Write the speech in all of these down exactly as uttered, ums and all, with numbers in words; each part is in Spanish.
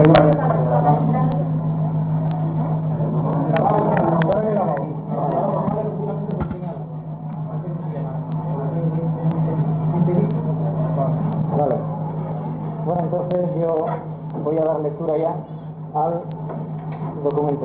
Vale. Bueno, entonces yo voy a dar lectura ya al documento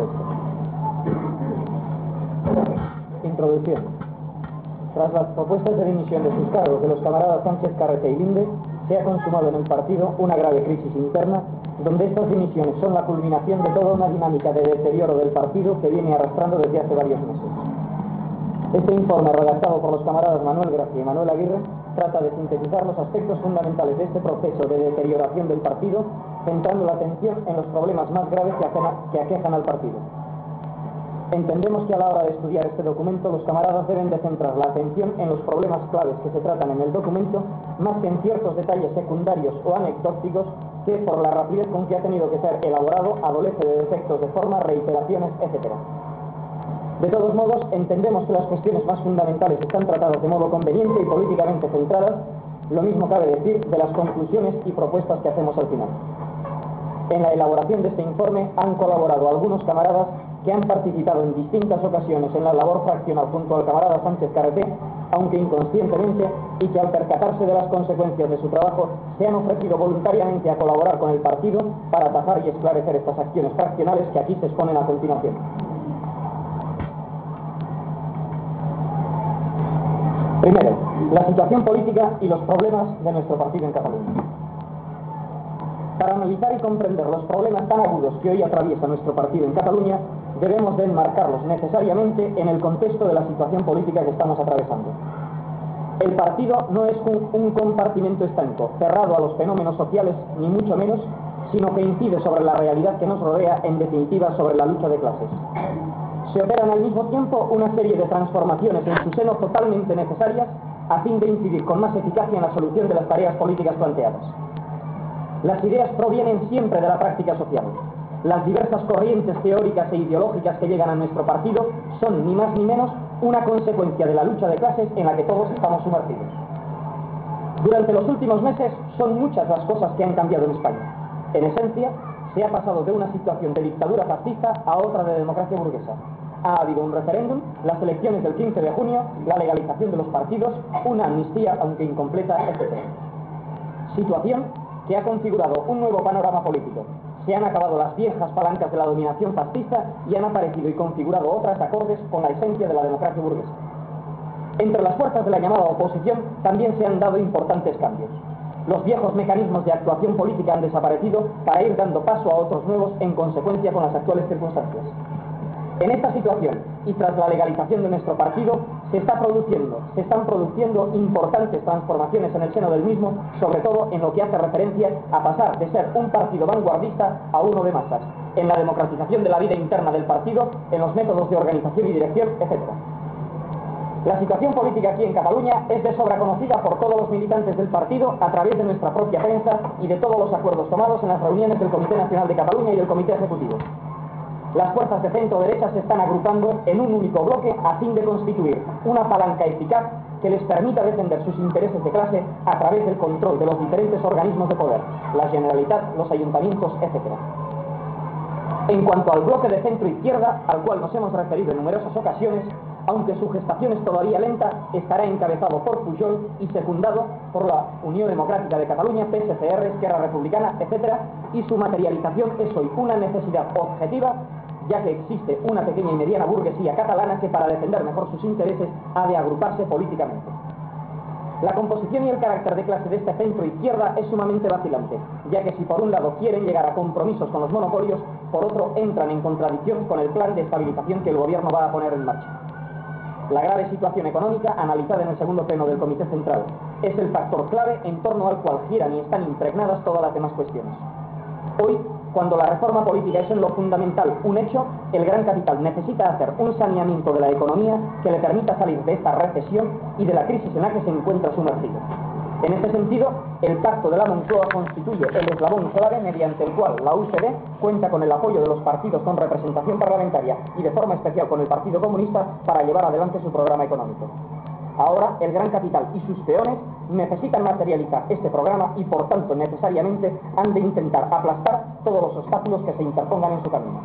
este. Introducción. Tras las propuestas de dimisión de sus cargos de los camaradas Sánchez Carrete y Linde, se ha consumado en el partido una grave crisis interna, donde estas dimisiones son la culminación de toda una dinámica de deterioro del partido que viene arrastrando desde hace varios meses. Este informe, redactado por los camaradas Manuel Gracia y Manuel Aguirre, trata de sintetizar los aspectos fundamentales de este proceso de deterioración del partido, centrando la atención en los problemas más graves que, aquejan, que aquejan al partido. Entendemos que a la hora de estudiar este documento, los camaradas deben de centrar la atención en los problemas claves que se tratan en el documento, más que en ciertos detalles secundarios o anecdóticos que, por la rapidez con que ha tenido que ser elaborado, adolece de defectos de forma, reiteraciones, etcétera. De todos modos, entendemos que las cuestiones más fundamentales están tratadas de modo conveniente y políticamente centradas, lo mismo cabe decir de las conclusiones y propuestas que hacemos al final. En la elaboración de este informe han colaborado algunos camaradas que han participado en distintas ocasiones en la labor fraccional junto al camarada Sánchez Carrete, aunque inconscientemente, y que al percatarse de las consecuencias de su trabajo se han ofrecido voluntariamente a colaborar con el partido para atajar y esclarecer estas acciones fraccionales que aquí se exponen a continuación. Primero, la situación política y los problemas de nuestro partido en Cataluña. Para analizar y comprender los problemas tan agudos que hoy atraviesa nuestro partido en Cataluña, debemos de enmarcarlos necesariamente en el contexto de la situación política que estamos atravesando. El partido no es un, un compartimento estanco, cerrado a los fenómenos sociales, ni mucho menos, sino que incide sobre la realidad que nos rodea, en definitiva sobre la lucha de clases. Se operan al mismo tiempo una serie de transformaciones en su seno totalmente necesarias a fin de incidir con más eficacia en la solución de las tareas políticas planteadas. Las ideas provienen siempre de la práctica social. Las diversas corrientes teóricas e ideológicas que llegan a nuestro partido son ni más ni menos una consecuencia de la lucha de clases en la que todos estamos sumergidos. Durante los últimos meses son muchas las cosas que han cambiado en España. En esencia, se ha pasado de una situación de dictadura fascista a otra de democracia burguesa. Ha habido un referéndum, las elecciones del quince de junio, la legalización de los partidos, una amnistía, aunque incompleta, etcétera. Situación que ha configurado un nuevo panorama político. Se han acabado las viejas palancas de la dominación fascista y han aparecido y configurado otras acordes con la esencia de la democracia burguesa. Entre las fuerzas de la llamada oposición también se han dado importantes cambios. Los viejos mecanismos de actuación política han desaparecido para ir dando paso a otros nuevos en consecuencia con las actuales circunstancias. En esta situación, y tras la legalización de nuestro partido, se está produciendo, se están produciendo importantes transformaciones en el seno del mismo, sobre todo en lo que hace referencia a pasar de ser un partido vanguardista a uno de masas, en la democratización de la vida interna del partido, en los métodos de organización y dirección, etcétera. La situación política aquí en Cataluña es de sobra conocida por todos los militantes del partido a través de nuestra propia prensa y de todos los acuerdos tomados en las reuniones del Comité Nacional de Cataluña y del Comité Ejecutivo. Las fuerzas de centro-derecha se están agrupando en un único bloque a fin de constituir una palanca eficaz que les permita defender sus intereses de clase a través del control de los diferentes organismos de poder, la Generalitat, los ayuntamientos, etcétera. En cuanto al bloque de centro-izquierda, al cual nos hemos referido en numerosas ocasiones, aunque su gestación es todavía lenta, estará encabezado por Pujol y secundado por la Unión Democrática de Cataluña, P S C R, Esquerra Republicana, etcétera, y su materialización es hoy una necesidad objetiva, ya que existe una pequeña y mediana burguesía catalana que para defender mejor sus intereses ha de agruparse políticamente. La composición y el carácter de clase de este centro-izquierda es sumamente vacilante, ya que si por un lado quieren llegar a compromisos con los monopolios, por otro entran en contradicción con el plan de estabilización que el gobierno va a poner en marcha. La grave situación económica, analizada en el segundo pleno del Comité Central, es el factor clave en torno al cual giran y están impregnadas todas las demás cuestiones. Hoy, cuando la reforma política es en lo fundamental un hecho, el gran capital necesita hacer un saneamiento de la economía que le permita salir de esta recesión y de la crisis en la que se encuentra sumergido. En este sentido, el Pacto de la Moncloa constituye el eslabón clave mediante el cual la U C D cuenta con el apoyo de los partidos con representación parlamentaria y de forma especial con el Partido Comunista para llevar adelante su programa económico. Ahora, el gran capital y sus peones necesitan materializar este programa y, por tanto, necesariamente han de intentar aplastar todos los obstáculos que se interpongan en su camino.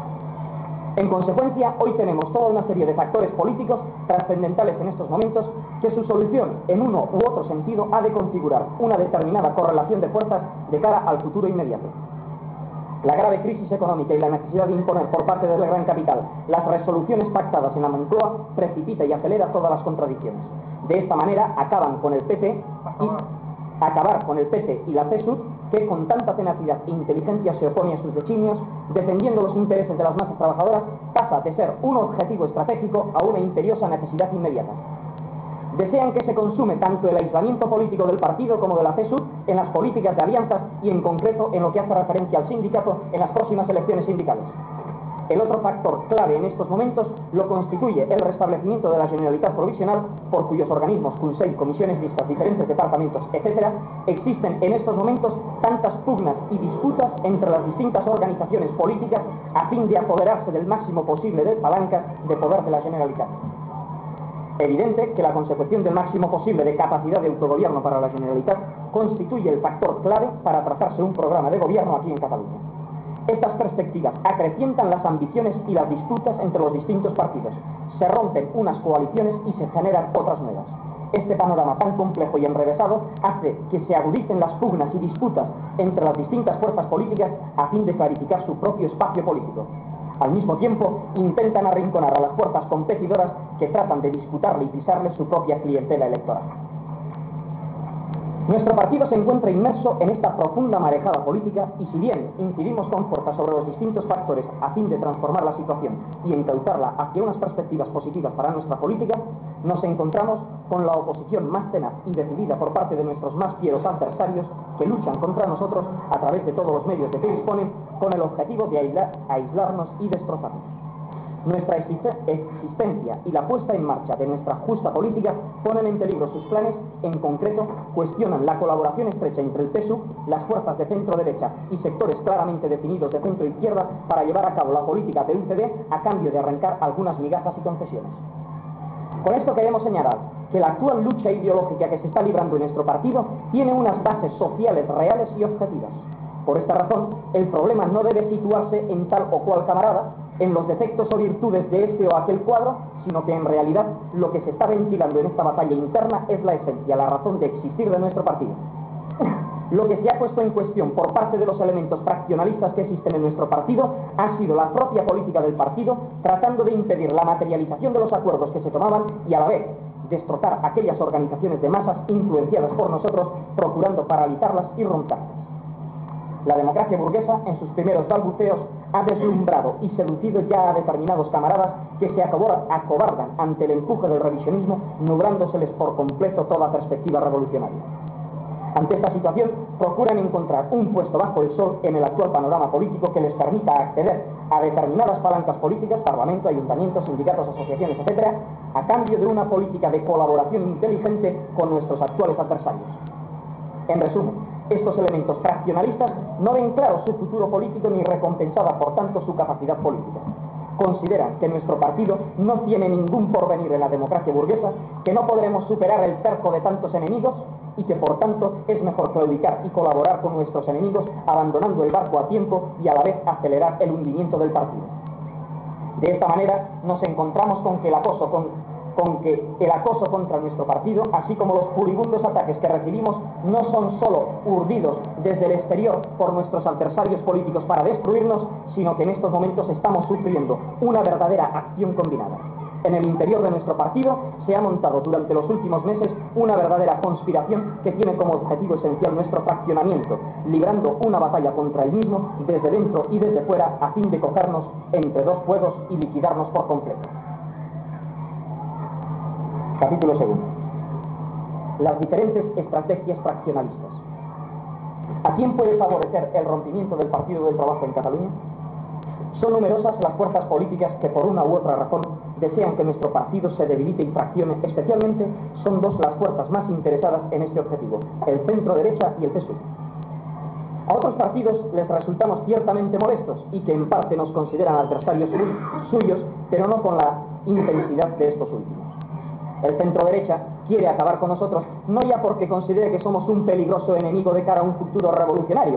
En consecuencia, hoy tenemos toda una serie de factores políticos trascendentales en estos momentos que su solución, en uno u otro sentido, ha de configurar una determinada correlación de fuerzas de cara al futuro inmediato. La grave crisis económica y la necesidad de imponer por parte del gran capital las resoluciones pactadas en la Moncloa precipita y acelera todas las contradicciones. De esta manera acaban con el P P y acabar con el P P y la C S U D, que con tanta tenacidad e inteligencia se opone a sus designios, defendiendo los intereses de las masas trabajadoras, pasa de ser un objetivo estratégico a una imperiosa necesidad inmediata. Desean que se consume tanto el aislamiento político del partido como de la C S U D en las políticas de alianzas y en concreto en lo que hace referencia al sindicato en las próximas elecciones sindicales. El otro factor clave en estos momentos lo constituye el restablecimiento de la Generalitat Provisional, por cuyos organismos, Consell, comisiones mixtas, diferentes departamentos, etcétera, existen en estos momentos tantas pugnas y disputas entre las distintas organizaciones políticas a fin de apoderarse del máximo posible de palancas de poder de la Generalitat. Evidente que la consecución del máximo posible de capacidad de autogobierno para la Generalitat constituye el factor clave para trazarse un programa de gobierno aquí en Cataluña. Estas perspectivas acrecientan las ambiciones y las disputas entre los distintos partidos, se rompen unas coaliciones y se generan otras nuevas. Este panorama tan complejo y enrevesado hace que se agudicen las pugnas y disputas entre las distintas fuerzas políticas a fin de clarificar su propio espacio político. Al mismo tiempo, intentan arrinconar a las fuerzas competidoras que tratan de disputarle y pisarle su propia clientela electoral. Nuestro partido se encuentra inmerso en esta profunda marejada política y si bien incidimos con fuerza sobre los distintos factores a fin de transformar la situación y encauzarla hacia unas perspectivas positivas para nuestra política, nos encontramos con la oposición más tenaz y decidida por parte de nuestros más fieros adversarios que luchan contra nosotros a través de todos los medios de que disponen con el objetivo de aislar, aislarnos y destrozarnos. Nuestra existencia y la puesta en marcha de nuestra justa política ponen en peligro sus planes, en concreto, cuestionan la colaboración estrecha entre el P S U, las fuerzas de centro-derecha y sectores claramente definidos de centro-izquierda para llevar a cabo la política de U C D a cambio de arrancar algunas migajas y concesiones. Con esto queremos señalar que la actual lucha ideológica que se está librando en nuestro partido tiene unas bases sociales reales y objetivas. Por esta razón, el problema no debe situarse en tal o cual camarada, en los defectos o virtudes de este o aquel cuadro, sino que en realidad lo que se está ventilando en esta batalla interna es la esencia, la razón de existir de nuestro partido. Lo que se ha puesto en cuestión por parte de los elementos fraccionalistas que existen en nuestro partido ha sido la propia política del partido, tratando de impedir la materialización de los acuerdos que se tomaban y a la vez destrozar aquellas organizaciones de masas influenciadas por nosotros, procurando paralizarlas y romperlas. La democracia burguesa, en sus primeros balbuceos, ha deslumbrado y seducido ya a determinados camaradas que se acobardan ante el empuje del revisionismo, nublándoseles por completo toda perspectiva revolucionaria. Ante esta situación, procuran encontrar un puesto bajo el sol en el actual panorama político que les permita acceder a determinadas palancas políticas, parlamento, ayuntamientos, sindicatos, asociaciones, etcétera, a cambio de una política de colaboración inteligente con nuestros actuales adversarios. En resumen, estos elementos fraccionalistas no ven claro su futuro político ni recompensada por tanto su capacidad política. Consideran que nuestro partido no tiene ningún porvenir en la democracia burguesa, que no podremos superar el cerco de tantos enemigos y que por tanto es mejor claudicar y colaborar con nuestros enemigos abandonando el barco a tiempo y a la vez acelerar el hundimiento del partido. De esta manera nos encontramos con que el acoso con con que el acoso contra nuestro partido, así como los furibundos ataques que recibimos, no son solo urdidos desde el exterior por nuestros adversarios políticos para destruirnos, sino que en estos momentos estamos sufriendo una verdadera acción combinada. En el interior de nuestro partido se ha montado durante los últimos meses una verdadera conspiración que tiene como objetivo esencial nuestro fraccionamiento, librando una batalla contra el mismo desde dentro y desde fuera a fin de cogernos entre dos fuegos y liquidarnos por completo. Capítulo segundo. Las diferentes estrategias fraccionalistas. ¿A quién puede favorecer el rompimiento del Partido del Trabajo en Cataluña? Son numerosas las fuerzas políticas que por una u otra razón desean que nuestro partido se debilite y fraccione. Especialmente son dos las fuerzas más interesadas en este objetivo, el centro derecha y el P S U. A otros partidos les resultamos ciertamente molestos y que en parte nos consideran adversarios suyos, pero no con la intensidad de estos últimos. El centro derecha quiere acabar con nosotros, no ya porque considere que somos un peligroso enemigo de cara a un futuro revolucionario,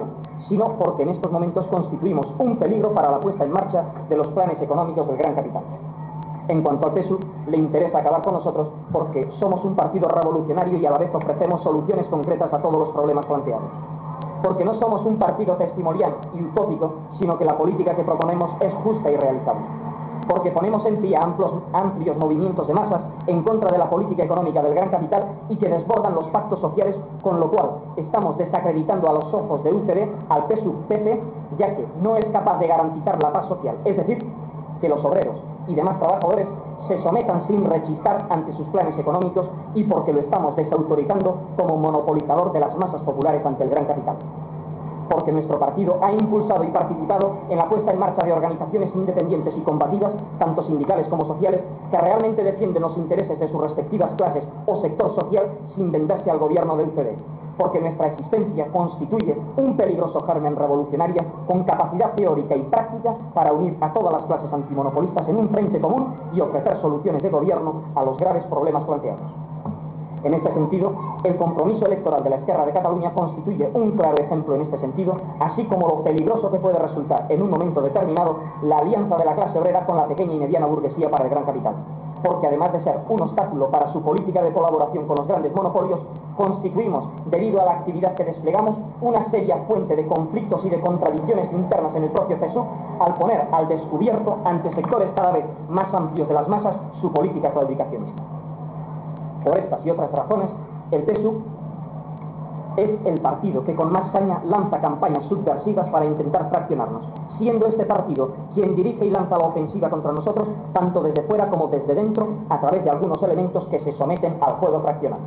sino porque en estos momentos constituimos un peligro para la puesta en marcha de los planes económicos del gran capital. En cuanto al P S U V, le interesa acabar con nosotros porque somos un partido revolucionario y a la vez ofrecemos soluciones concretas a todos los problemas planteados. Porque no somos un partido testimonial y utópico, sino que la política que proponemos es justa y realizable. Porque ponemos en pie amplios, amplios movimientos de masas en contra de la política económica del gran capital y que desbordan los pactos sociales, con lo cual estamos desacreditando a los ojos de U C D al P S U V P C, ya que no es capaz de garantizar la paz social, es decir, que los obreros y demás trabajadores se sometan sin rechistar ante sus planes económicos y porque lo estamos desautorizando como monopolizador de las masas populares ante el gran capital. Porque nuestro partido ha impulsado y participado en la puesta en marcha de organizaciones independientes y combativas, tanto sindicales como sociales, que realmente defienden los intereses de sus respectivas clases o sector social sin venderse al gobierno de U C D. Porque nuestra existencia constituye un peligroso germen revolucionario con capacidad teórica y práctica para unir a todas las clases antimonopolistas en un frente común y ofrecer soluciones de gobierno a los graves problemas planteados. En este sentido, el compromiso electoral de la Esquerra de Cataluña constituye un claro ejemplo en este sentido, así como lo peligroso que puede resultar en un momento determinado la alianza de la clase obrera con la pequeña y mediana burguesía para el gran capital. Porque además de ser un obstáculo para su política de colaboración con los grandes monopolios, constituimos, debido a la actividad que desplegamos, una seria fuente de conflictos y de contradicciones internas en el propio P S U V, al poner al descubierto ante sectores cada vez más amplios de las masas su política claudicacionista. Por estas y otras razones, el P S U V es el partido que con más saña lanza campañas subversivas para intentar fraccionarnos, siendo este partido quien dirige y lanza la ofensiva contra nosotros, tanto desde fuera como desde dentro, a través de algunos elementos que se someten al juego fraccional.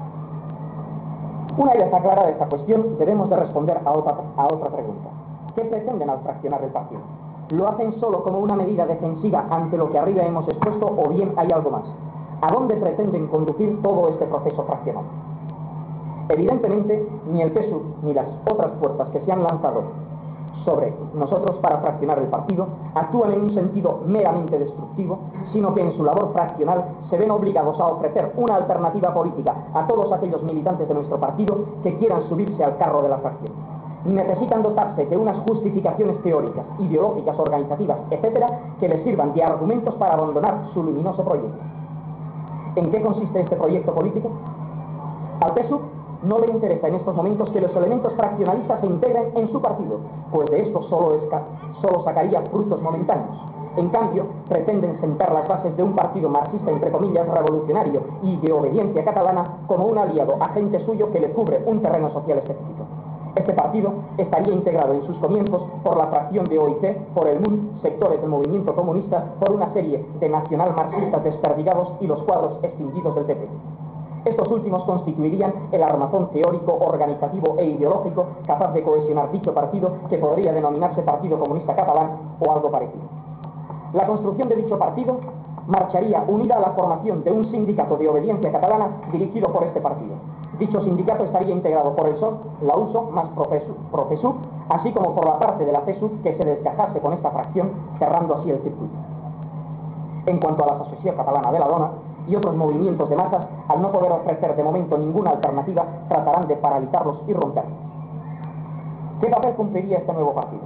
Una vez aclarada esta cuestión, debemos de responder a otra, a otra pregunta. ¿Qué pretenden al fraccionar el partido? ¿Lo hacen solo como una medida defensiva ante lo que arriba hemos expuesto o bien hay algo más? ¿A dónde pretenden conducir todo este proceso fraccional? Evidentemente, ni el P S U V ni las otras fuerzas que se han lanzado sobre nosotros para fraccionar el partido actúan en un sentido meramente destructivo, sino que en su labor fraccional se ven obligados a ofrecer una alternativa política a todos aquellos militantes de nuestro partido que quieran subirse al carro de la fracción. Necesitan dotarse de unas justificaciones teóricas, ideológicas, organizativas, etcétera, que les sirvan de argumentos para abandonar su luminoso proyecto. ¿En qué consiste este proyecto político? Al P S U V no le interesa en estos momentos que los elementos fraccionalistas se integren en su partido, pues de esto solo, solo sacaría frutos momentáneos. En cambio, pretenden sentar las bases de un partido marxista, entre comillas, revolucionario y de obediencia catalana como un aliado agente suyo que le cubre un terreno social específico. Este partido estaría integrado en sus comienzos por la fracción de O I C, por el M U N, sectores del movimiento comunista, por una serie de nacional-marxistas desperdigados y los cuadros extinguidos del P P. Estos últimos constituirían el armazón teórico, organizativo e ideológico capaz de cohesionar dicho partido, que podría denominarse Partido Comunista Catalán o algo parecido. La construcción de dicho partido marcharía unida a la formación de un sindicato de obediencia catalana dirigido por este partido. Dicho sindicato estaría integrado por el S O C, la U S O más P S U V, así como por la parte de la P S U V que se desgajase con esta fracción, cerrando así el circuito. En cuanto a la Asociación Catalana de la Dona y otros movimientos de masas, al no poder ofrecer de momento ninguna alternativa, tratarán de paralizarlos y romperlos. ¿Qué papel cumpliría este nuevo partido?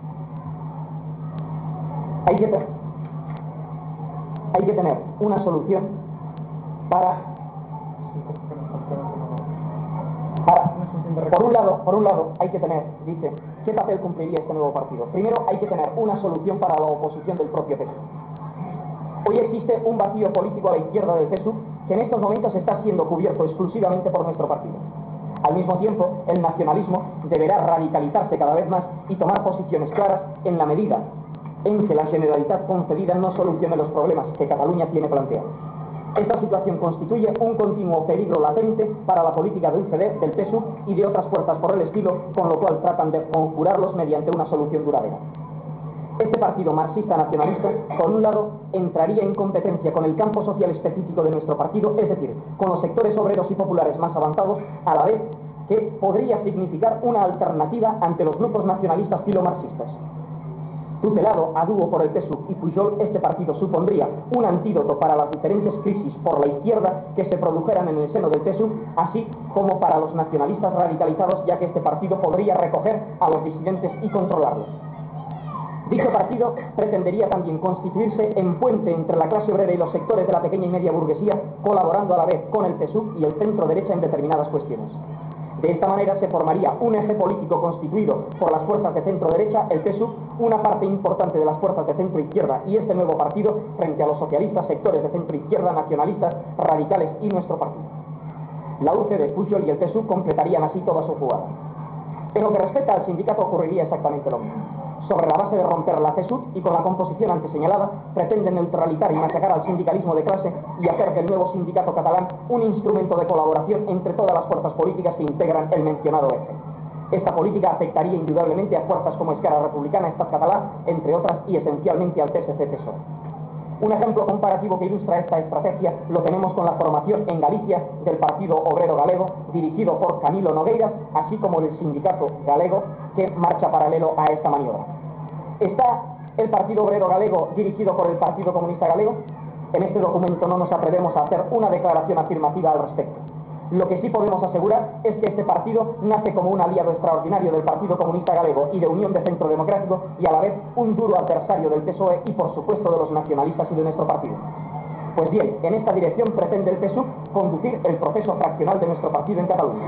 Hay que, hay que tener una solución para, para por un lado, por un lado hay que tener, dice, ¿qué papel cumpliría este nuevo partido? Primero hay que tener una solución para la oposición del propio P S U V. Hoy existe un vacío político a la izquierda del P S U V que en estos momentos está siendo cubierto exclusivamente por nuestro partido. Al mismo tiempo, el nacionalismo deberá radicalizarse cada vez más y tomar posiciones claras en la medida en que la Generalitat concedida no solucione los problemas que Cataluña tiene planteados. Esta situación constituye un continuo peligro latente para la política de U C D, del P S U V y de otras fuerzas por el estilo, con lo cual tratan de conjurarlos mediante una solución duradera. Este partido marxista nacionalista, por un lado, entraría en competencia con el campo social específico de nuestro partido, es decir, con los sectores obreros y populares más avanzados, a la vez que podría significar una alternativa ante los grupos nacionalistas filomarxistas. Tutelado a dúo por el P S U V y Pujol, este partido supondría un antídoto para las diferentes crisis por la izquierda que se produjeran en el seno del P S U V, así como para los nacionalistas radicalizados, ya que este partido podría recoger a los disidentes y controlarlos. Dicho partido pretendería también constituirse en puente entre la clase obrera y los sectores de la pequeña y media burguesía, colaborando a la vez con el P S U V y el centro derecha en determinadas cuestiones. De esta manera se formaría un eje político constituido por las fuerzas de centro derecha, el P S U V, una parte importante de las fuerzas de centro izquierda y este nuevo partido frente a los socialistas, sectores de centro izquierda, nacionalistas, radicales y nuestro partido. La U C D, Pujol y el P S U V completarían así toda su jugada. En lo que respecta al sindicato ocurriría exactamente lo mismo. Sobre la base de romper la C S U T y con la composición antes señalada, pretende neutralizar y machacar al sindicalismo de clase y hacer del nuevo sindicato catalán un instrumento de colaboración entre todas las fuerzas políticas que integran el mencionado eje. Esta política afectaría indudablemente a fuerzas como Esquerra Republicana, Estat Català, entre otras, y esencialmente al P S C P S O E. Un ejemplo comparativo que ilustra esta estrategia lo tenemos con la formación en Galicia del Partido Obrero Galego, dirigido por Camilo Nogueiras, así como del sindicato galego que marcha paralelo a esta maniobra. ¿Está el Partido Obrero Galego dirigido por el Partido Comunista Galego? En este documento no nos atrevemos a hacer una declaración afirmativa al respecto. Lo que sí podemos asegurar es que este partido nace como un aliado extraordinario del Partido Comunista Galego y de Unión de Centro Democrático y a la vez un duro adversario del P S O E y por supuesto de los nacionalistas y de nuestro partido. Pues bien, en esta dirección pretende el P S U V conducir el proceso fraccional de nuestro partido en Cataluña.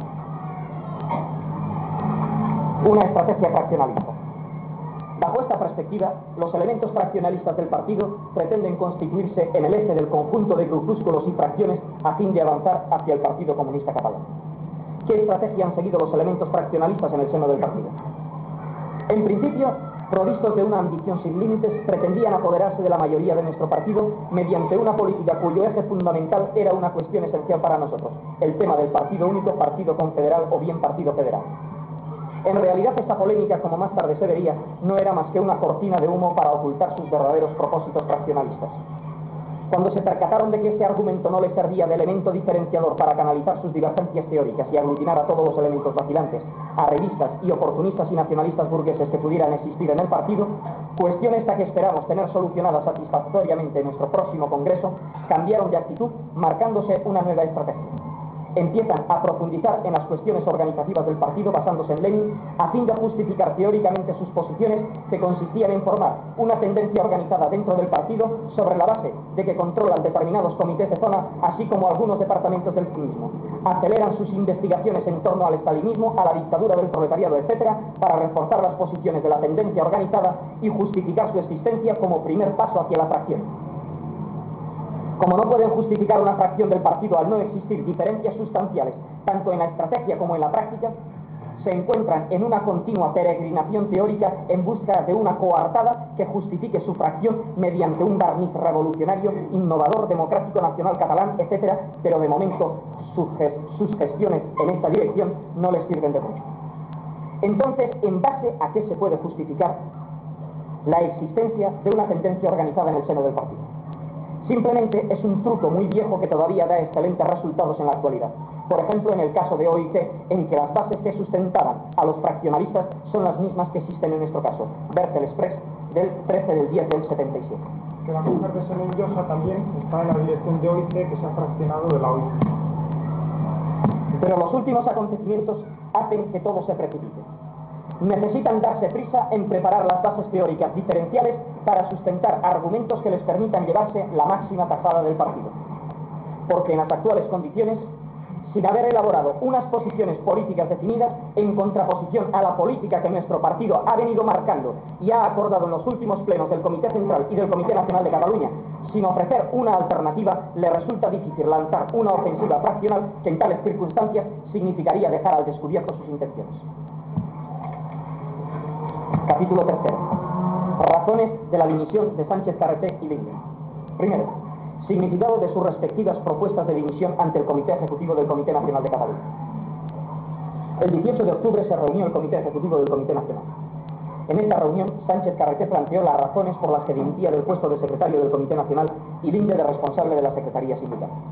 Una estrategia fraccionalista. Bajo esta perspectiva, los elementos fraccionalistas del partido pretenden constituirse en el eje del conjunto de grupúsculos y fracciones a fin de avanzar hacia el Partido Comunista Catalán. ¿Qué estrategia han seguido los elementos fraccionalistas en el seno del partido? En principio, provistos de una ambición sin límites, pretendían apoderarse de la mayoría de nuestro partido mediante una política cuyo eje fundamental era una cuestión esencial para nosotros, el tema del partido único, partido confederal o bien partido federal. En realidad esta polémica, como más tarde se vería, no era más que una cortina de humo para ocultar sus verdaderos propósitos fraccionalistas. Cuando se percataron de que ese argumento no les servía de elemento diferenciador para canalizar sus divergencias teóricas y aglutinar a todos los elementos vacilantes, a revistas y oportunistas y nacionalistas burgueses que pudieran existir en el partido, cuestión esta que esperamos tener solucionada satisfactoriamente en nuestro próximo congreso, cambiaron de actitud marcándose una nueva estrategia. Empiezan a profundizar en las cuestiones organizativas del partido basándose en Lenin a fin de justificar teóricamente sus posiciones que consistían en formar una tendencia organizada dentro del partido sobre la base de que controlan determinados comités de zona así como algunos departamentos del mismo. Aceleran sus investigaciones en torno al estalinismo, a la dictadura del proletariado, etcétera, para reforzar las posiciones de la tendencia organizada y justificar su existencia como primer paso hacia la fracción. Como no pueden justificar una fracción del partido al no existir diferencias sustanciales, tanto en la estrategia como en la práctica, se encuentran en una continua peregrinación teórica en busca de una coartada que justifique su fracción mediante un barniz revolucionario, innovador, democrático, nacional, catalán, etcétera, pero de momento sus, sus gestiones en esta dirección no les sirven de mucho. Entonces, ¿en base a qué se puede justificar la existencia de una tendencia organizada en el seno del partido? Simplemente es un truco muy viejo que todavía da excelentes resultados en la actualidad. Por ejemplo, en el caso de O I C, en que las bases que sustentaban a los fraccionalistas son las mismas que existen en nuestro caso. Bertel Express del trece del diez del setenta y siete. Que la mujer de Semén Llosa también está en la dirección de O I C que se ha fraccionado de la O I C. Pero los últimos acontecimientos hacen que todo se precipite. Necesitan darse prisa en preparar las bases teóricas diferenciales para sustentar argumentos que les permitan llevarse la máxima tajada del partido. Porque en las actuales condiciones, sin haber elaborado unas posiciones políticas definidas en contraposición a la política que nuestro partido ha venido marcando y ha acordado en los últimos plenos del Comité Central y del Comité Nacional de Cataluña, sin ofrecer una alternativa, le resulta difícil lanzar una ofensiva fraccional que en tales circunstancias significaría dejar al descubierto sus intenciones. Capítulo tercero. Razones de la dimisión de Sánchez Carreté y Linde. Primero, significado de sus respectivas propuestas de dimisión ante el Comité Ejecutivo del Comité Nacional de Cataluña. El dieciocho de octubre se reunió el Comité Ejecutivo del Comité Nacional. En esta reunión, Sánchez Carreté planteó las razones por las que dimitía del puesto de secretario del Comité Nacional y Linde de responsable de la Secretaría Sindical.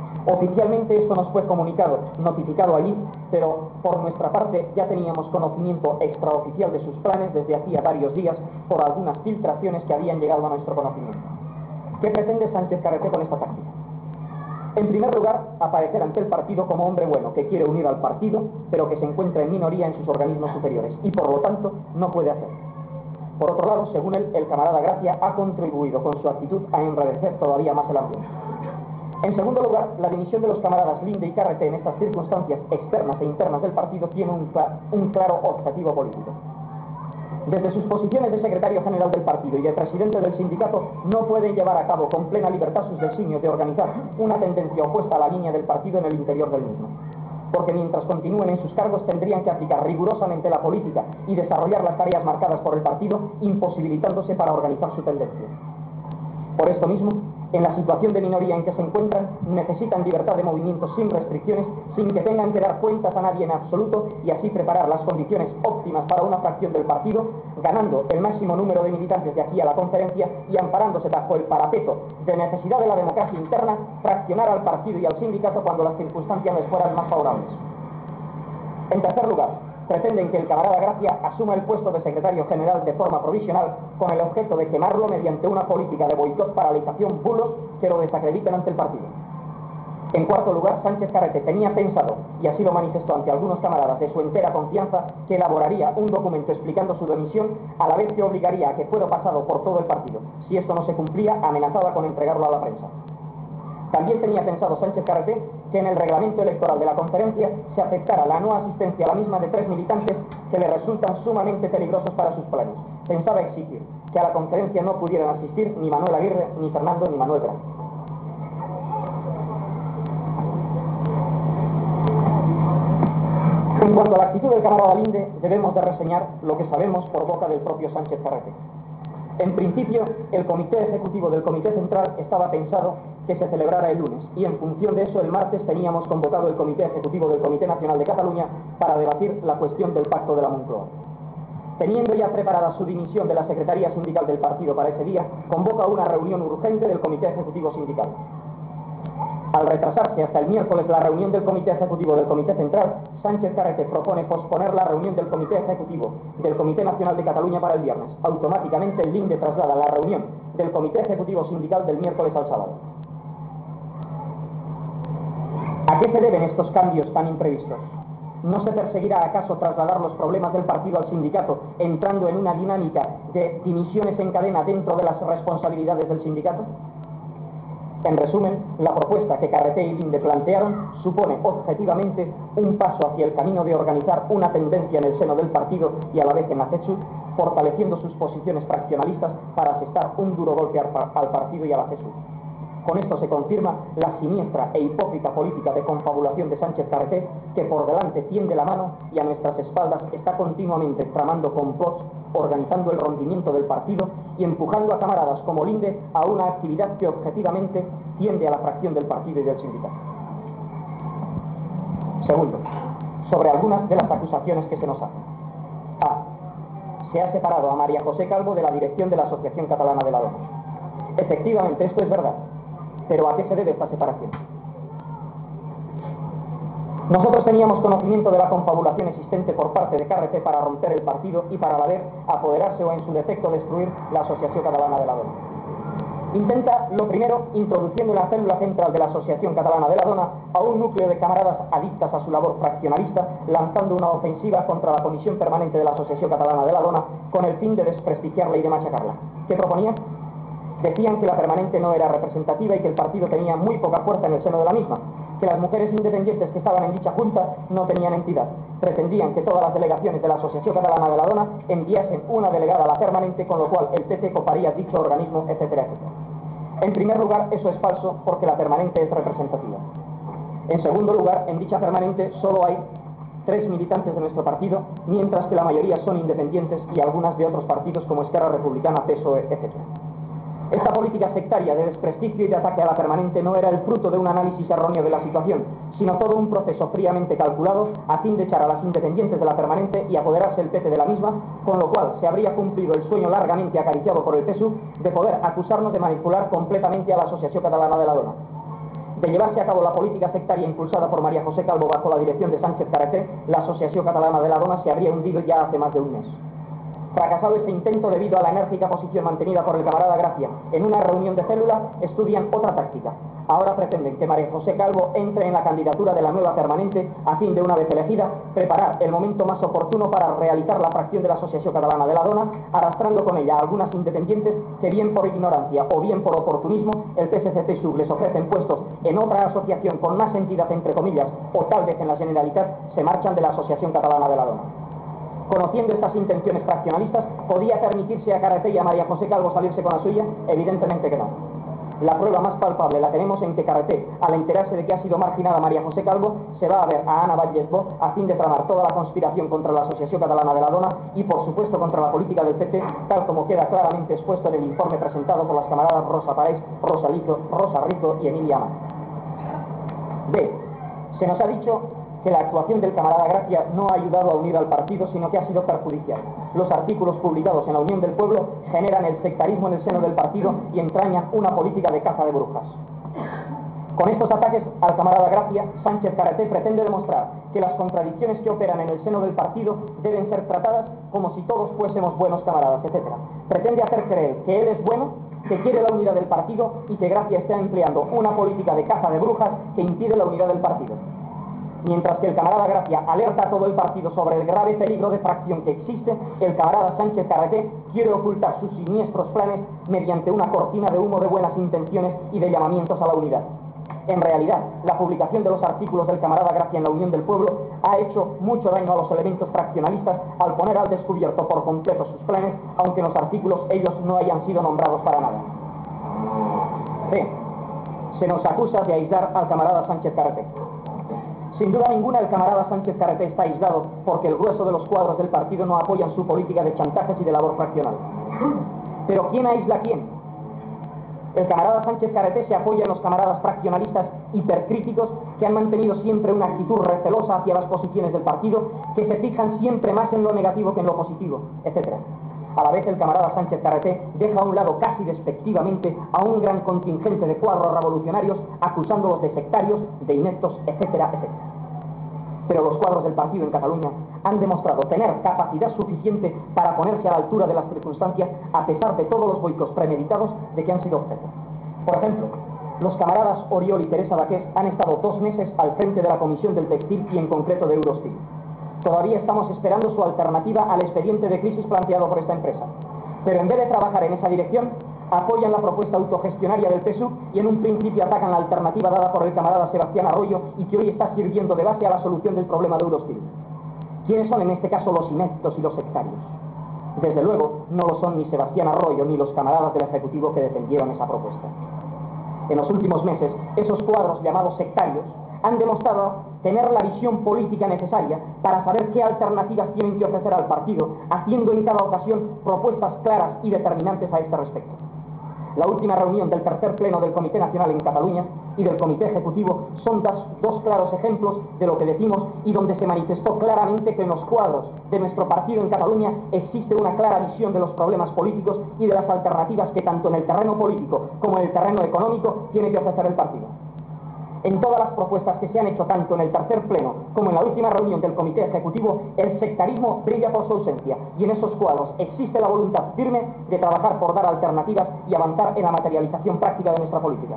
Oficialmente esto nos fue comunicado, notificado allí, pero por nuestra parte ya teníamos conocimiento extraoficial de sus planes desde hacía varios días por algunas filtraciones que habían llegado a nuestro conocimiento. ¿Qué pretende Sánchez Carreté con esta táctica? En primer lugar, aparecer ante el partido como hombre bueno, que quiere unir al partido, pero que se encuentra en minoría en sus organismos superiores, y por lo tanto no puede hacerlo. Por otro lado, según él, el camarada Gracia ha contribuido con su actitud a enrarecer todavía más el ambiente. En segundo lugar, la dimisión de los camaradas Linde y Carreté en estas circunstancias externas e internas del partido tiene un, un claro objetivo político. Desde sus posiciones de secretario general del partido y de presidente del sindicato no pueden llevar a cabo con plena libertad sus designios de organizar una tendencia opuesta a la línea del partido en el interior del mismo. Porque mientras continúen en sus cargos tendrían que aplicar rigurosamente la política y desarrollar las tareas marcadas por el partido, imposibilitándose para organizar su tendencia. Por esto mismo, en la situación de minoría en que se encuentran, necesitan libertad de movimientos sin restricciones, sin que tengan que dar cuentas a nadie en absoluto, y así preparar las condiciones óptimas para una fracción del partido, ganando el máximo número de militantes de aquí a la conferencia y amparándose bajo el parapeto de necesidad de la democracia interna, fraccionar al partido y al sindicato cuando las circunstancias les fueran más favorables. En tercer lugar, pretenden que el camarada Gracia asuma el puesto de secretario general de forma provisional con el objeto de quemarlo mediante una política de boicot, paralización, bulos que lo desacrediten ante el partido. En cuarto lugar, Sánchez Carreté tenía pensado, y así lo manifestó ante algunos camaradas de su entera confianza, que elaboraría un documento explicando su dimisión, a la vez que obligaría a que fuera pasado por todo el partido. Si esto no se cumplía, amenazaba con entregarlo a la prensa. También tenía pensado Sánchez Carreté que en el reglamento electoral de la conferencia se aceptara la no asistencia a la misma de tres militantes que le resultan sumamente peligrosos para sus planes. Pensaba exigir que a la conferencia no pudieran asistir ni Manuel Aguirre, ni Fernando, ni Manuel Gran. En cuanto a la actitud del camarada Linde, debemos de reseñar lo que sabemos por boca del propio Sánchez Carreté. En principio, el comité ejecutivo del Comité Central estaba pensado que se celebrara el lunes, y en función de eso el martes teníamos convocado el Comité Ejecutivo del Comité Nacional de Cataluña para debatir la cuestión del pacto de la Moncloa. Teniendo ya preparada su dimisión de la Secretaría Sindical del partido para ese día, convoca una reunión urgente del Comité Ejecutivo Sindical. Al retrasarse hasta el miércoles la reunión del Comité Ejecutivo del Comité Central, Sánchez Carreté propone posponer la reunión del Comité Ejecutivo del Comité Nacional de Cataluña para el viernes. Automáticamente el Linde traslada la reunión del Comité Ejecutivo Sindical del miércoles al sábado. ¿A qué se deben estos cambios tan imprevistos? ¿No se perseguirá acaso trasladar los problemas del partido al sindicato, entrando en una dinámica de dimisiones en cadena dentro de las responsabilidades del sindicato? En resumen, la propuesta que Carreté y Linde plantearon supone objetivamente un paso hacia el camino de organizar una tendencia en el seno del partido y a la vez en la CESU, fortaleciendo sus posiciones fraccionalistas para asestar un duro golpe al partido y a la CESU. Con esto se confirma la siniestra e hipócrita política de confabulación de Sánchez Carreté, que por delante tiende la mano y a nuestras espaldas está continuamente tramando complots, organizando el rompimiento del partido y empujando a camaradas como Linde a una actividad que objetivamente tiende a la fracción del partido y del sindicato. Segundo, sobre algunas de las acusaciones que se nos hacen. A. Se ha separado a María José Calvo de la dirección de la Asociación Catalana de la Dona. Efectivamente, esto es verdad. Pero ¿a qué se debe esta separación? Nosotros teníamos conocimiento de la confabulación existente por parte de Carreté para romper el partido y para a la vez apoderarse o en su defecto destruir la Asociación Catalana de la Dona. Intenta, lo primero, introduciendo en la célula central de la Asociación Catalana de la Dona a un núcleo de camaradas adictas a su labor fraccionalista, lanzando una ofensiva contra la Comisión Permanente de la Asociación Catalana de la Dona con el fin de desprestigiarla y de machacarla. ¿Qué proponían? Decían que la permanente no era representativa y que el partido tenía muy poca fuerza en el seno de la misma, que las mujeres independientes que estaban en dicha junta no tenían entidad. Pretendían que todas las delegaciones de la Asociación Catalana de la Dona enviasen una delegada a la permanente, con lo cual el P C coparía dicho organismo, etcétera, etcétera. En primer lugar, eso es falso porque la permanente es representativa. En segundo lugar, en dicha permanente solo hay tres militantes de nuestro partido, mientras que la mayoría son independientes y algunas de otros partidos como Esquerra Republicana, P S O E, etcétera. Esta política sectaria de desprestigio y de ataque a la permanente no era el fruto de un análisis erróneo de la situación, sino todo un proceso fríamente calculado a fin de echar a las independientes de la permanente y apoderarse el P T de la misma, con lo cual se habría cumplido el sueño largamente acariciado por el P S U de poder acusarnos de manipular completamente a la Asociación Catalana de la Dona. de llevarse a cabo la política sectaria impulsada por María José Calvo bajo la dirección de Sánchez Carreté, la Asociación Catalana de la Dona se habría hundido ya hace más de un mes. Fracasado este intento debido a la enérgica posición mantenida por el camarada Gracia en una reunión de célula, estudian otra táctica. Ahora pretenden que María José Calvo entre en la candidatura de la nueva permanente a fin de, una vez elegida, preparar el momento más oportuno para realizar la fracción de la Asociación Catalana de la Dona, arrastrando con ella a algunas independientes que, bien por ignorancia o bien por oportunismo, el P S C P S U les ofrecen puestos en otra asociación con más entidad, entre comillas, o tal vez en la Generalitat, se marchan de la Asociación Catalana de la Dona. Conociendo estas intenciones fraccionalistas, ¿podía permitirse a Carreté y a María José Calvo salirse con la suya? Evidentemente que no. La prueba más palpable la tenemos en que Carreté, al enterarse de que ha sido marginada María José Calvo, se va a ver a Ana Vallesbo a fin de tramar toda la conspiración contra la Asociación Catalana de la Dona y, por supuesto, contra la política del P C, tal como queda claramente expuesto en el informe presentado por las camaradas Rosa Parés, Rosa Rico, Rosa Rico y Emilia Amar. B. Se nos ha dicho que la actuación del camarada Gracia no ha ayudado a unir al partido, sino que ha sido perjudicial. Los artículos publicados en la Unión del Pueblo generan el sectarismo en el seno del partido y entrañan una política de caza de brujas. Con estos ataques al camarada Gracia, Sánchez Carreté pretende demostrar que las contradicciones que operan en el seno del partido deben ser tratadas como si todos fuésemos buenos camaradas, etcétera. Pretende hacer creer que él es bueno, que quiere la unidad del partido y que Gracia está empleando una política de caza de brujas que impide la unidad del partido. Mientras que el camarada Gracia alerta a todo el partido sobre el grave peligro de fracción que existe, el camarada Sánchez Carreté quiere ocultar sus siniestros planes mediante una cortina de humo de buenas intenciones y de llamamientos a la unidad. En realidad, la publicación de los artículos del camarada Gracia en la Unión del Pueblo ha hecho mucho daño a los elementos fraccionalistas al poner al descubierto por completo sus planes, aunque en los artículos ellos no hayan sido nombrados para nada. B. Se nos acusa de aislar al camarada Sánchez Carreté. Sin duda ninguna, el camarada Sánchez Carreté está aislado porque el grueso de los cuadros del partido no apoyan su política de chantajes y de labor fraccional. Pero ¿quién aísla a quién? El camarada Sánchez Carreté se apoya en los camaradas fraccionalistas hipercríticos que han mantenido siempre una actitud recelosa hacia las posiciones del partido, que se fijan siempre más en lo negativo que en lo positivo, etcétera. A la vez, el camarada Sánchez Carreté deja a un lado casi despectivamente a un gran contingente de cuadros revolucionarios, acusándolos de sectarios, de ineptos, etcétera, etcétera. Pero los cuadros del partido en Cataluña han demostrado tener capacidad suficiente para ponerse a la altura de las circunstancias a pesar de todos los boicos premeditados de que han sido objeto. Por ejemplo, los camaradas Oriol y Teresa Baqués han estado dos meses al frente de la Comisión del Textil y en concreto de Eurosteel. Todavía estamos esperando su alternativa al expediente de crisis planteado por esta empresa. Pero en vez de trabajar en esa dirección, apoyan la propuesta autogestionaria del P S U y en un principio atacan la alternativa dada por el camarada Sebastián Arroyo y que hoy está sirviendo de base a la solución del problema de Eurosteel. ¿Quiénes son en este caso los ineptos y los sectarios? Desde luego, no lo son ni Sebastián Arroyo ni los camaradas del Ejecutivo que defendieron esa propuesta. En los últimos meses, esos cuadros llamados sectarios han demostrado tener la visión política necesaria para saber qué alternativas tienen que ofrecer al partido, haciendo en cada ocasión propuestas claras y determinantes a este respecto. La última reunión del tercer pleno del Comité Nacional en Cataluña y del Comité Ejecutivo son das, dos claros ejemplos de lo que decimos y donde se manifestó claramente que en los cuadros de nuestro partido en Cataluña existe una clara visión de los problemas políticos y de las alternativas que tanto en el terreno político como en el terreno económico tiene que ofrecer el partido. En todas las propuestas que se han hecho tanto en el tercer pleno como en la última reunión del Comité Ejecutivo, el sectarismo brilla por su ausencia y en esos cuadros existe la voluntad firme de trabajar por dar alternativas y avanzar en la materialización práctica de nuestra política.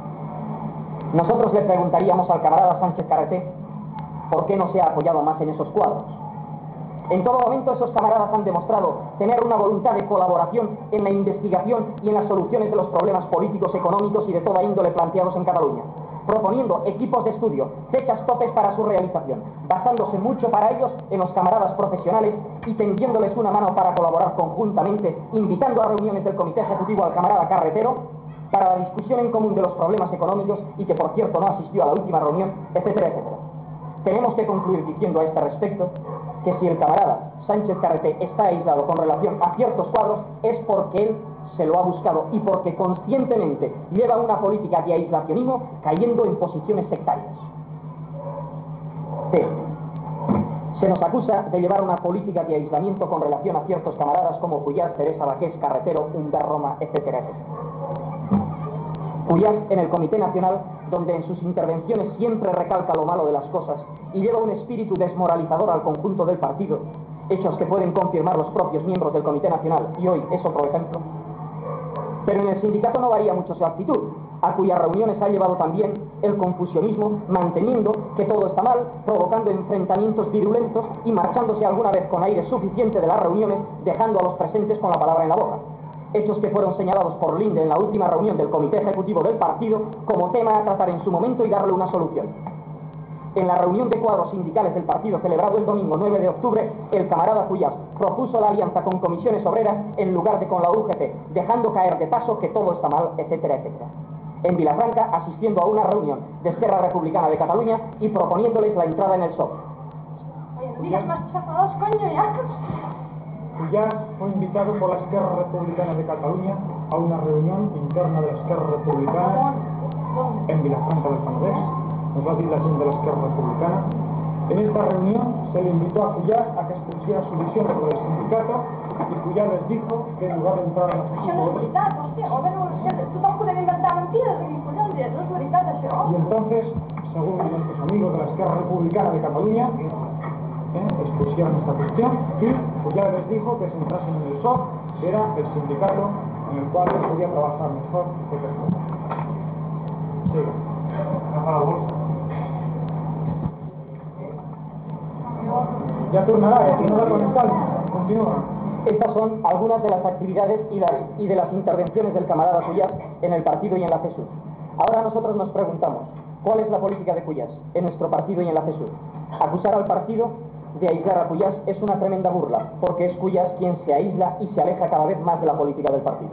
Nosotros le preguntaríamos al camarada Sánchez Carreté por qué no se ha apoyado más en esos cuadros. En todo momento esos camaradas han demostrado tener una voluntad de colaboración en la investigación y en las soluciones de los problemas políticos, económicos y de toda índole planteados en Cataluña, proponiendo equipos de estudio, fechas topes para su realización, basándose mucho para ellos en los camaradas profesionales y tendiéndoles una mano para colaborar conjuntamente, invitando a reuniones del Comité Ejecutivo al camarada Carretero para la discusión en común de los problemas económicos y que, por cierto, no asistió a la última reunión, etcétera, etcétera. Tenemos que concluir diciendo a este respecto que si el camarada Sánchez Carreté está aislado con relación a ciertos cuadros es porque él se lo ha buscado y porque conscientemente lleva una política de aislacionismo cayendo en posiciones sectarias. C. Se nos acusa de llevar una política de aislamiento con relación a ciertos camaradas como Puyar, Teresa Baqués, Carretero, Undar Roma, etcétera, etcétera. Cuyás en el Comité Nacional, donde en sus intervenciones siempre recalca lo malo de las cosas y lleva un espíritu desmoralizador al conjunto del partido, hechos que pueden confirmar los propios miembros del Comité Nacional, y hoy es otro ejemplo. Pero en el sindicato no varía mucho su actitud, a cuyas reuniones ha llevado también el confusionismo, manteniendo que todo está mal, provocando enfrentamientos virulentos y marchándose alguna vez con aire suficiente de las reuniones, dejando a los presentes con la palabra en la boca. Hechos que fueron señalados por Linde en la última reunión del Comité Ejecutivo del partido como tema a tratar en su momento y darle una solución. En la reunión de cuadros sindicales del partido celebrado el domingo nueve de octubre, el camarada Cuyás propuso la alianza con comisiones obreras en lugar de con la U G T, dejando caer de paso que todo está mal, etcétera, etcétera. En Vilafranca, asistiendo a una reunión de Esquerra Republicana de Cataluña y proponiéndoles la entrada en el S O C. Oye, no digas más chafados, coño, ya. Cuyás fue invitado por la Esquerra Republicana de Cataluña a una reunión interna de la Esquerra Republicana en Vilafranca del Penedès. Nos va a decir la gente de la Esquerra Republicana. En esta reunión se le invitó a Cuyás a que expusiera su visión sobre el sindicato y Cuyás les dijo que en lugar de entrar a la Això no és veritat, hòstia, o bé no, tothom podem inventar mentides i collons, no és veritat això. Y entonces, según nuestros amigos de la Esquerra Republicana de Cataluña, eh, expusieron esta cuestión y Cuyás les dijo que se entrasen en el S O C, que era el sindicato en el cual se podía trabajar mejor, etcétera. Sigue. Ya turnará, ya turnará con el calma. Continúa. Estas son algunas de las actividades y, las, y de las intervenciones del camarada Cuyás en el partido y en la CESUR. Ahora nosotros nos preguntamos, ¿cuál es la política de Cuyás en nuestro partido y en la CESUR? Acusar al partido de aislar a Cuyás es una tremenda burla, porque es Cuyás quien se aísla y se aleja cada vez más de la política del partido.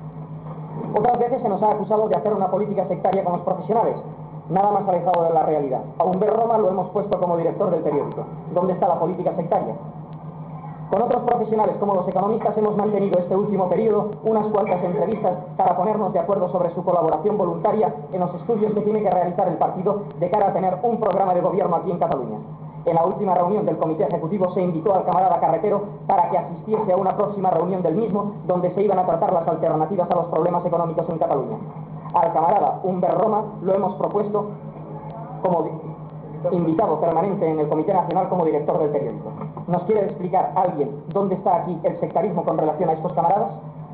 Otras veces se nos ha acusado de hacer una política sectaria con los profesionales, nada más alejado de la realidad. A Humber Roma lo hemos puesto como director del periódico. ¿Dónde está la política sectaria? Con otros profesionales como los economistas hemos mantenido este último periodo unas cuantas entrevistas para ponernos de acuerdo sobre su colaboración voluntaria en los estudios que tiene que realizar el partido de cara a tener un programa de gobierno aquí en Cataluña. En la última reunión del Comité Ejecutivo se invitó al camarada Carretero para que asistiese a una próxima reunión del mismo donde se iban a tratar las alternativas a los problemas económicos en Cataluña. Al camarada Humber Roma lo hemos propuesto como invitado permanente en el Comité Nacional como director del periódico. ¿Nos quiere explicar alguien dónde está aquí el sectarismo con relación a estos camaradas?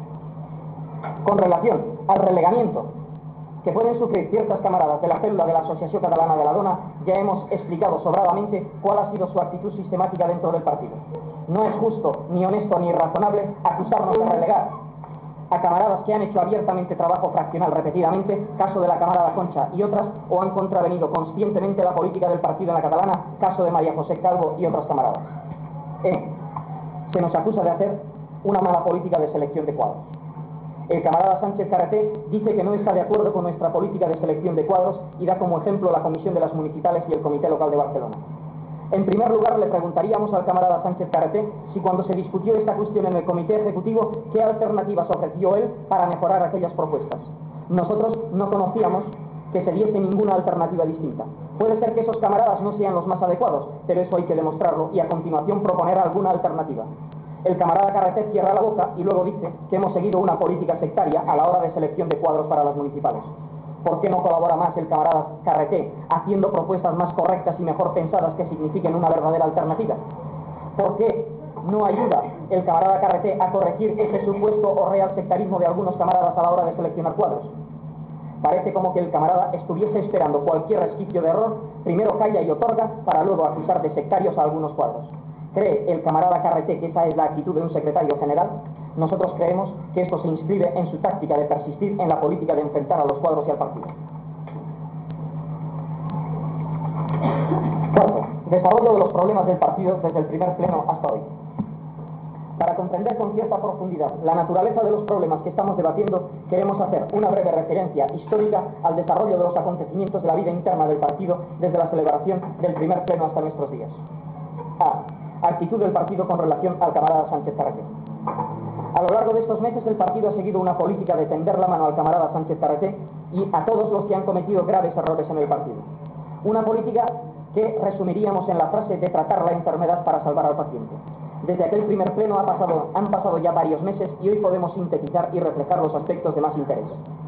Con relación al relegamiento que pueden sufrir ciertas camaradas de la célula de la Asociación Catalana de la Dona, ya hemos explicado sobradamente cuál ha sido su actitud sistemática dentro del partido. No es justo, ni honesto, ni razonable acusarnos de relegar a camaradas que han hecho abiertamente trabajo fraccional repetidamente, caso de la camarada Concha y otras, o han contravenido conscientemente la política del partido en la catalana, caso de María José Calvo y otras camaradas. E. Se nos acusa de hacer una mala política de selección de cuadros. El camarada Sánchez Carreté dice que no está de acuerdo con nuestra política de selección de cuadros y da como ejemplo la Comisión de las Municipales y el Comité Local de Barcelona. En primer lugar, le preguntaríamos al camarada Sánchez Carreté si cuando se discutió esta cuestión en el Comité Ejecutivo, ¿qué alternativas ofreció él para mejorar aquellas propuestas? Nosotros no conocíamos que se diese ninguna alternativa distinta. Puede ser que esos camaradas no sean los más adecuados, pero eso hay que demostrarlo y a continuación proponer alguna alternativa. El camarada Carreté cierra la boca y luego dice que hemos seguido una política sectaria a la hora de selección de cuadros para las municipales. ¿Por qué no colabora más el camarada Carreté haciendo propuestas más correctas y mejor pensadas que signifiquen una verdadera alternativa? ¿Por qué no ayuda el camarada Carreté a corregir ese supuesto o real sectarismo de algunos camaradas a la hora de seleccionar cuadros? Parece como que el camarada estuviese esperando cualquier resquicio de error, primero calla y otorga para luego acusar de sectarios a algunos cuadros. ¿Cree el camarada Carreté que esa es la actitud de un secretario general? Nosotros creemos que esto se inscribe en su táctica de persistir en la política de enfrentar a los cuadros y al partido. Cuarto, desarrollo de los problemas del partido desde el primer pleno hasta hoy. Para comprender con cierta profundidad la naturaleza de los problemas que estamos debatiendo, queremos hacer una breve referencia histórica al desarrollo de los acontecimientos de la vida interna del partido desde la celebración del primer pleno hasta nuestros días. A. Actitud del partido con relación al camarada Sánchez Carreté. A lo largo de estos meses el partido ha seguido una política de tender la mano al camarada Sánchez Carreté y a todos los que han cometido graves errores en el partido. Una política que resumiríamos en la frase de tratar la enfermedad para salvar al paciente. Desde aquel primer pleno ha pasado, han pasado ya varios meses y hoy podemos sintetizar y reflejar los aspectos de más interés.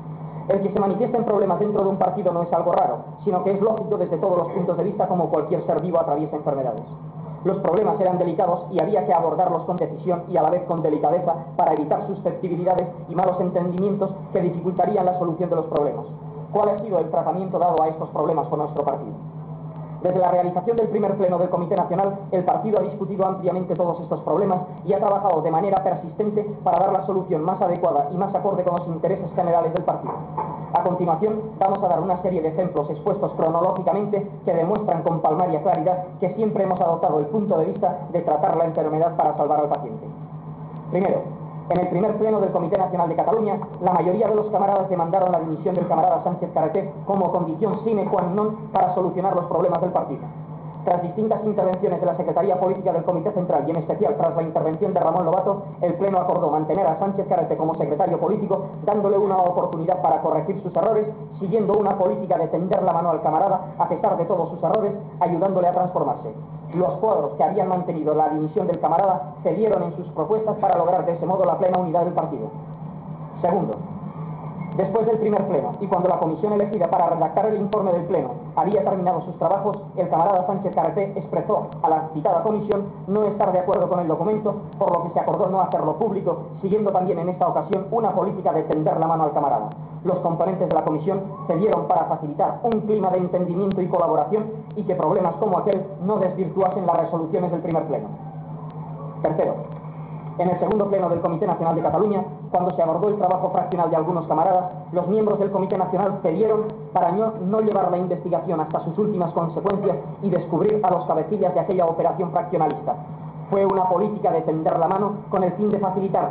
El que se manifiesten problemas dentro de un partido no es algo raro, sino que es lógico desde todos los puntos de vista, como cualquier ser vivo atraviesa enfermedades. Los problemas eran delicados y había que abordarlos con decisión y a la vez con delicadeza para evitar susceptibilidades y malos entendimientos que dificultarían la solución de los problemas. ¿Cuál ha sido el tratamiento dado a estos problemas por nuestro partido? Desde la realización del primer pleno del Comité Nacional, el partido ha discutido ampliamente todos estos problemas y ha trabajado de manera persistente para dar la solución más adecuada y más acorde con los intereses generales del partido. A continuación, vamos a dar una serie de ejemplos expuestos cronológicamente que demuestran con palmaria claridad que siempre hemos adoptado el punto de vista de tratar la enfermedad para salvar al paciente. Primero, en el primer pleno del Comité Nacional de Cataluña, la mayoría de los camaradas demandaron la dimisión del camarada Sánchez Carreter como condición sine qua non para solucionar los problemas del partido. Tras distintas intervenciones de la Secretaría Política del Comité Central y en especial tras la intervención de Ramón Lobato, el Pleno acordó mantener a Sánchez Carreter como secretario político, dándole una oportunidad para corregir sus errores, siguiendo una política de tender la mano al camarada a pesar de todos sus errores, ayudándole a transformarse. Los cuadros que habían mantenido la dimisión del camarada cedieron en sus propuestas para lograr de ese modo la plena unidad del partido. Segundo, después del primer pleno y cuando la comisión elegida para redactar el informe del pleno había terminado sus trabajos, el camarada Sánchez Carreter expresó a la citada comisión no estar de acuerdo con el documento, por lo que se acordó no hacerlo público, siguiendo también en esta ocasión una política de tender la mano al camarada. Los componentes de la comisión cedieron para facilitar un clima de entendimiento y colaboración y que problemas como aquel no desvirtuasen las resoluciones del primer pleno. Tercero, en el segundo pleno del Comité Nacional de Cataluña, cuando se abordó el trabajo fraccional de algunos camaradas, los miembros del Comité Nacional cedieron para no, no llevar la investigación hasta sus últimas consecuencias y descubrir a los cabecillas de aquella operación fraccionalista. Fue una política de tender la mano con el fin de facilitar,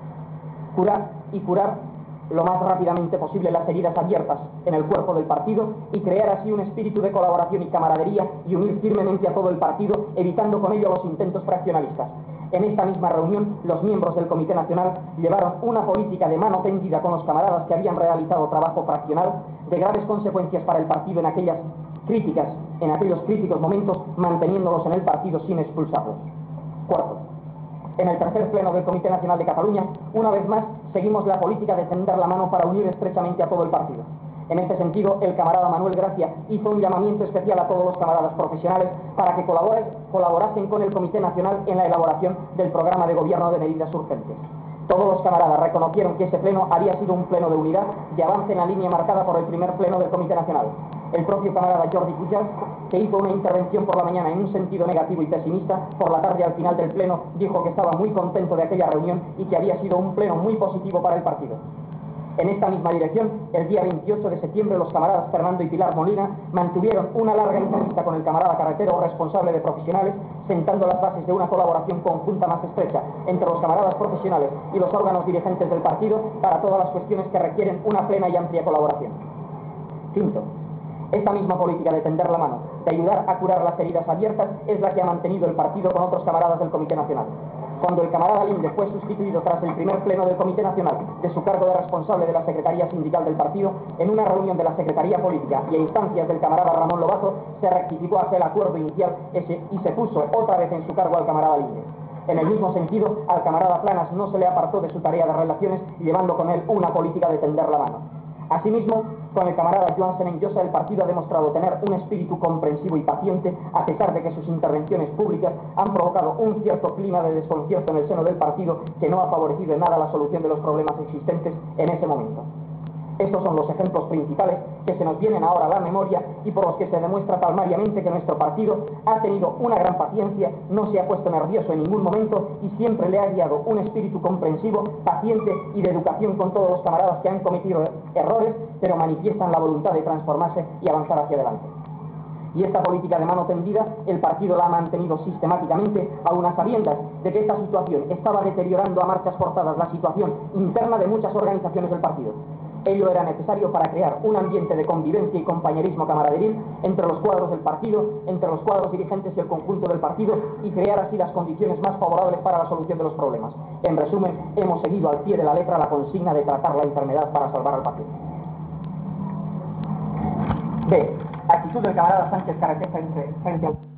curar y curar lo más rápidamente posible las heridas abiertas en el cuerpo del partido y crear así un espíritu de colaboración y camaradería y unir firmemente a todo el partido, evitando con ello los intentos fraccionalistas. En esta misma reunión, los miembros del Comité Nacional llevaron una política de mano tendida con los camaradas que habían realizado trabajo fraccional, de graves consecuencias para el partido en aquellas críticas, en aquellos críticos momentos, manteniéndolos en el partido sin expulsarlos. Cuarto, en el tercer pleno del Comité Nacional de Cataluña, una vez más, seguimos la política de tender la mano para unir estrechamente a todo el partido. En este sentido, el camarada Manuel Gracia hizo un llamamiento especial a todos los camaradas profesionales para que colaboren, colaborasen con el Comité Nacional en la elaboración del programa de gobierno de medidas urgentes. Todos los camaradas reconocieron que ese pleno había sido un pleno de unidad y avance en la línea marcada por el primer pleno del Comité Nacional. El propio camarada Jordi Pujol, que hizo una intervención por la mañana en un sentido negativo y pesimista, por la tarde al final del pleno dijo que estaba muy contento de aquella reunión y que había sido un pleno muy positivo para el partido. En esta misma dirección, el día veintiocho de septiembre, los camaradas Fernando y Pilar Molina mantuvieron una larga entrevista con el camarada Carretero, responsable de profesionales, sentando las bases de una colaboración conjunta más estrecha entre los camaradas profesionales y los órganos dirigentes del partido para todas las cuestiones que requieren una plena y amplia colaboración. Quinto, esta misma política de tender la mano, de ayudar a curar las heridas abiertas, es la que ha mantenido el partido con otros camaradas del Comité Nacional. Cuando el camarada Linde fue sustituido tras el primer pleno del Comité Nacional de su cargo de responsable de la Secretaría Sindical del partido, en una reunión de la Secretaría Política y a instancias del camarada Ramón Lobato, se rectificó aquel acuerdo inicial ese, y se puso otra vez en su cargo al camarada Linde. En el mismo sentido, al camarada Planas no se le apartó de su tarea de relaciones, llevando con él una política de tender la mano. Asimismo, con el camarada Joan Senén Llosa, el partido ha demostrado tener un espíritu comprensivo y paciente, a pesar de que sus intervenciones públicas han provocado un cierto clima de desconcierto en el seno del partido que no ha favorecido en nada la solución de los problemas existentes en ese momento. Estos son los ejemplos principales que se nos vienen ahora a la memoria y por los que se demuestra palmariamente que nuestro partido ha tenido una gran paciencia, no se ha puesto nervioso en ningún momento y siempre le ha guiado un espíritu comprensivo, paciente y de educación con todos los camaradas que han cometido errores, pero manifiestan la voluntad de transformarse y avanzar hacia adelante. Y esta política de mano tendida, el partido la ha mantenido sistemáticamente, aun a sabiendas de que esta situación estaba deteriorando a marchas forzadas la situación interna de muchas organizaciones del partido. Ello era necesario para crear un ambiente de convivencia y compañerismo camaraderil entre los cuadros del partido, entre los cuadros dirigentes y el conjunto del partido, y crear así las condiciones más favorables para la solución de los problemas. En resumen, hemos seguido al pie de la letra la consigna de tratar la enfermedad para salvar al paciente. B. Actitud del camarada Sánchez Carreter frente, frente al...